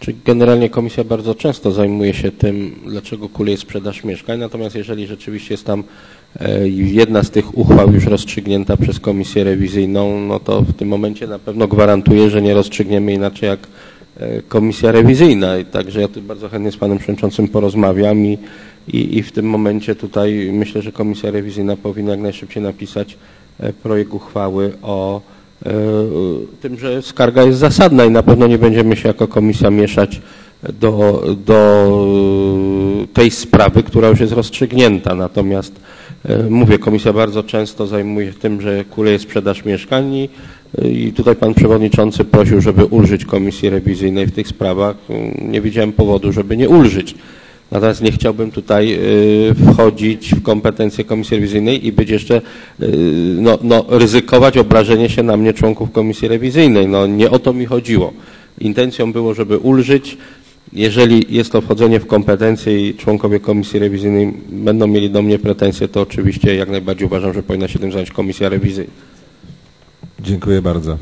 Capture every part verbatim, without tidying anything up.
Znaczy, generalnie komisja bardzo często zajmuje się tym, dlaczego kuleje sprzedaż mieszkań, natomiast jeżeli rzeczywiście jest tam jedna z tych uchwał już rozstrzygnięta przez komisję rewizyjną, no to w tym momencie na pewno gwarantuję, że nie rozstrzygniemy inaczej jak komisja rewizyjna. I także ja tu bardzo chętnie z panem przewodniczącym porozmawiam i, i, i w tym momencie tutaj myślę, że komisja rewizyjna powinna jak najszybciej napisać projekt uchwały o tym, że skarga jest zasadna i na pewno nie będziemy się jako komisja mieszać do, do tej sprawy, która już jest rozstrzygnięta. Natomiast mówię, komisja bardzo często zajmuje się tym, że kuleje sprzedaż mieszkań i, i tutaj pan przewodniczący prosił, żeby ulżyć komisji rewizyjnej w tych sprawach. Nie widziałem powodu, żeby nie ulżyć. Natomiast nie chciałbym tutaj wchodzić w kompetencje komisji rewizyjnej i być jeszcze, no, no, ryzykować obrażenie się na mnie członków komisji rewizyjnej. No, nie o to mi chodziło. Intencją było, żeby ulżyć. Jeżeli jest to wchodzenie w kompetencje i członkowie komisji rewizyjnej będą mieli do mnie pretensje, to oczywiście jak najbardziej uważam, że powinna się tym zająć komisja rewizyjna. Dziękuję bardzo.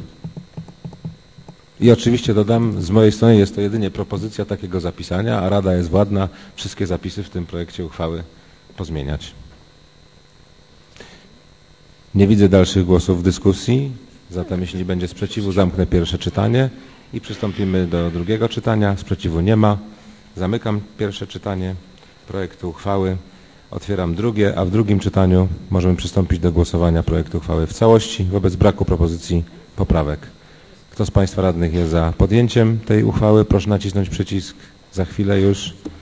I oczywiście dodam, z mojej strony jest to jedynie propozycja takiego zapisania, a Rada jest władna wszystkie zapisy w tym projekcie uchwały pozmieniać. Nie widzę dalszych głosów w dyskusji, zatem jeśli nie będzie sprzeciwu, zamknę pierwsze czytanie i przystąpimy do drugiego czytania. Sprzeciwu nie ma. Zamykam pierwsze czytanie projektu uchwały. Otwieram drugie, a w drugim czytaniu możemy przystąpić do głosowania projektu uchwały w całości wobec braku propozycji poprawek. Kto z Państwa radnych jest za podjęciem tej uchwały? Proszę nacisnąć przycisk. Za chwilę już.